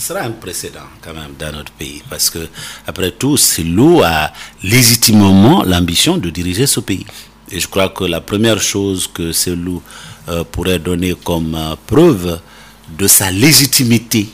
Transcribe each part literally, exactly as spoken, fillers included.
sera un précédent quand même dans notre pays, parce que après tout, Cellou a légitimement l'ambition de diriger ce pays. Et je crois que la première chose que Cellou euh, pourrait donner comme euh, preuve de sa légitimité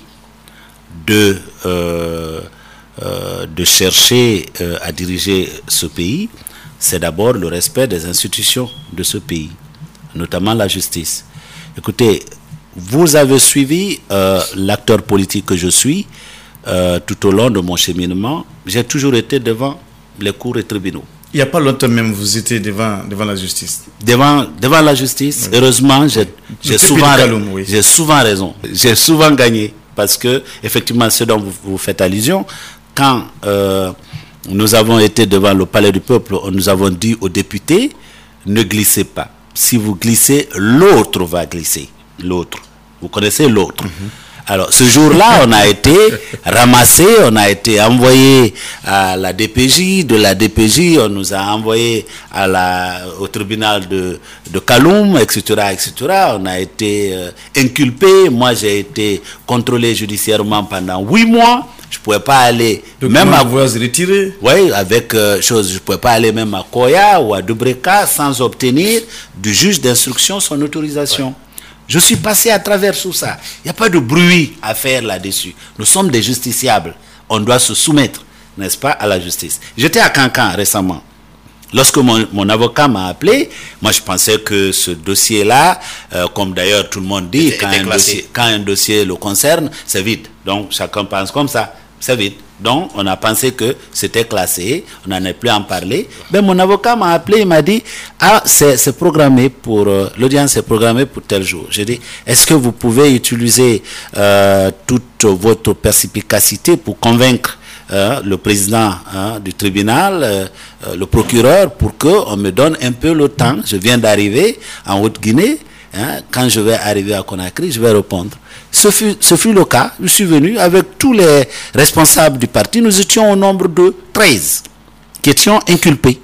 de, euh, euh, de chercher euh, à diriger ce pays, c'est d'abord le respect des institutions de ce pays, notamment la justice. Écoutez, vous avez suivi euh, l'acteur politique que je suis euh, tout au long de mon cheminement. J'ai toujours été devant les cours et tribunaux. Il n'y a pas longtemps même, vous étiez devant, devant la justice. Devant, devant la justice, oui. Heureusement, j'ai oui. souvent, oui. souvent raison. J'ai souvent gagné. Parce que, effectivement, ce dont vous, vous faites allusion, quand euh, nous avons été devant le palais du peuple, nous avons dit aux députés, ne glissez pas. Si vous glissez, l'autre va glisser. L'autre. Vous connaissez l'autre. Mm-hmm. Alors, ce jour-là, on a été ramassé, on a été envoyé à la D P J. De la D P J, on nous a envoyé à la, au tribunal de, de Kaloum, et cetera, et cetera. On a été euh, inculpé. Moi, j'ai été contrôlé judiciairement pendant huit mois. Je ne pouvais pas aller... Donc, même à vous avez retiré? Oui, avec euh, chose. Je ne pouvais pas aller même à Koya ou à Dubreka sans obtenir du juge d'instruction son autorisation. Ouais. Je suis passé à travers tout ça. Il n'y a pas de bruit à faire là-dessus. Nous sommes des justiciables. On doit se soumettre, n'est-ce pas, à la justice. J'étais à Cancan récemment. Lorsque mon, mon avocat m'a appelé, moi je pensais que ce dossier-là, euh, comme d'ailleurs tout le monde dit, quand un, dossier, quand un dossier le concerne, c'est vide. Donc chacun pense comme ça, c'est vide. Donc, on a pensé que c'était classé, on n'en est plus à en parler. Mais mon avocat m'a appelé, il m'a dit, ah, c'est programmé pour, euh, l'audience est programmée pour tel jour. J'ai dit, est-ce que vous pouvez utiliser euh, toute votre perspicacité pour convaincre euh, le président hein, du tribunal, euh, euh, le procureur, pour qu'on me donne un peu le temps. Je viens d'arriver en Haute-Guinée. Hein, quand je vais arriver à Conakry, je vais répondre. Ce fut, ce fut le cas. Je suis venu avec tous les responsables du parti. Nous étions au nombre de treize qui étions inculpés.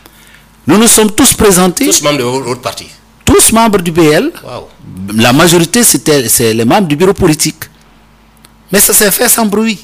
Nous nous sommes tous présentés. Tous membres de votre parti? Tous membres du B L. Wow. La majorité, c'était c'est les membres du bureau politique. Mais ça s'est fait sans bruit.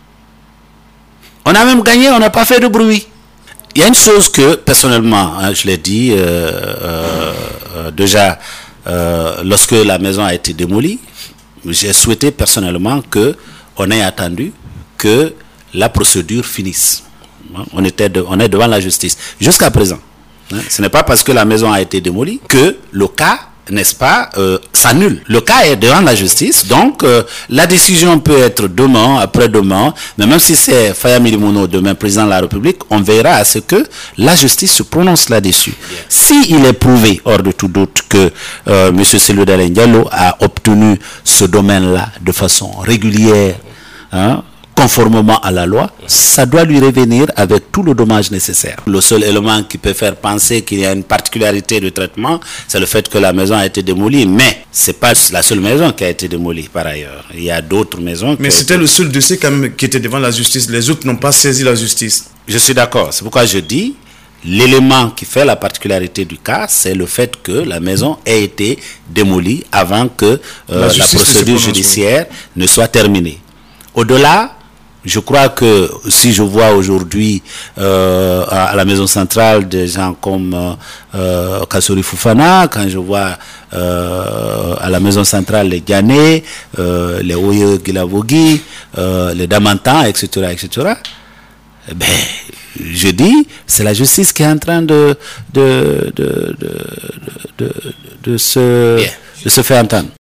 On a même gagné, on n'a pas fait de bruit. Il y a une chose que, personnellement, hein, je l'ai dit euh, euh, euh, déjà... Euh, lorsque la maison a été démolie, j'ai souhaité personnellement qu'on ait attendu que la procédure finisse. On, était de, on est devant la justice. Jusqu'à présent, hein, ce n'est pas parce que la maison a été démolie que le cas, n'est-ce pas, euh, s'annule. Le cas est devant la justice, donc euh, la décision peut être demain, après-demain, mais même si c'est Faya Milimono, demain président de la République, on verra à ce que la justice se prononce là-dessus. S'il est prouvé, hors de tout doute, que euh, M. Cellou Dalein Diallo a obtenu ce domaine-là de façon régulière, hein, conformément à la loi, ça doit lui revenir avec tout le dommage nécessaire. Le seul élément qui peut faire penser qu'il y a une particularité de traitement, c'est le fait que la maison a été démolie. Mais ce n'est pas la seule maison qui a été démolie par ailleurs. Il y a d'autres maisons. Mais c'était été... le seul dossier quand même qui était devant la justice. Les autres n'ont pas saisi la justice. Je suis d'accord. C'est pourquoi je dis, l'élément qui fait la particularité du cas, c'est le fait que la maison ait été démolie avant que euh, la, la procédure judiciaire ne soit terminée. Au-delà, je crois que si je vois aujourd'hui euh, à la maison centrale des gens comme euh, euh, Kassori Fofana, quand je vois euh, à la maison centrale les Ghanais, euh, les Oye Gilavogi, euh, les Damantans, et cetera, et cetera, eh ben, je dis, c'est la justice qui est en train de, de, de, de, de, de, de, se, de se faire entendre.